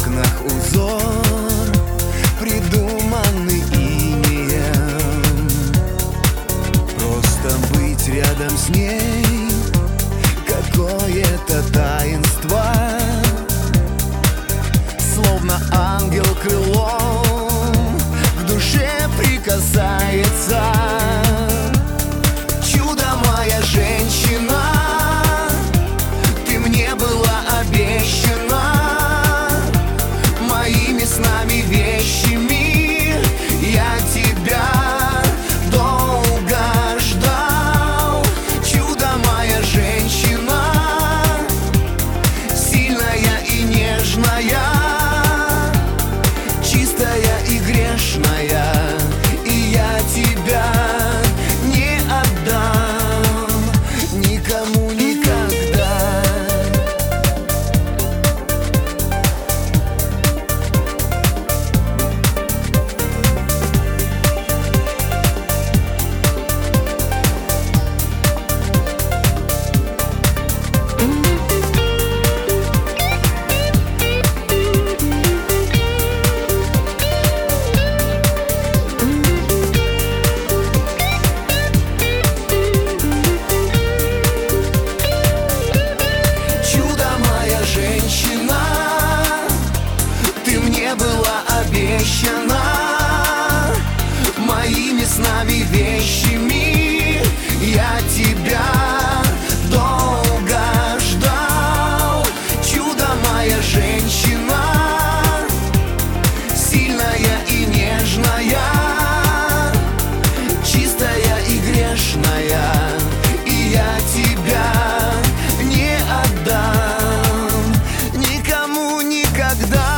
окнах узор, придуманный инеем. Просто быть рядом с ней какое-то таинство, словно ангел крылом к душе прикасается. Чудо, моя женщина, ты мне была обещана моими снами вещами. Я тебя долго ждал. Чудо, моя женщина, сильная и нежная, чистая и грешная, и я тебя не отдам никому никогда. Ты мне была обещана моими снами вещами. Я тебя долго ждал. Чудо, моя женщина, сильная и нежная, чистая и грешная, и я тебя не отдам никому никогда.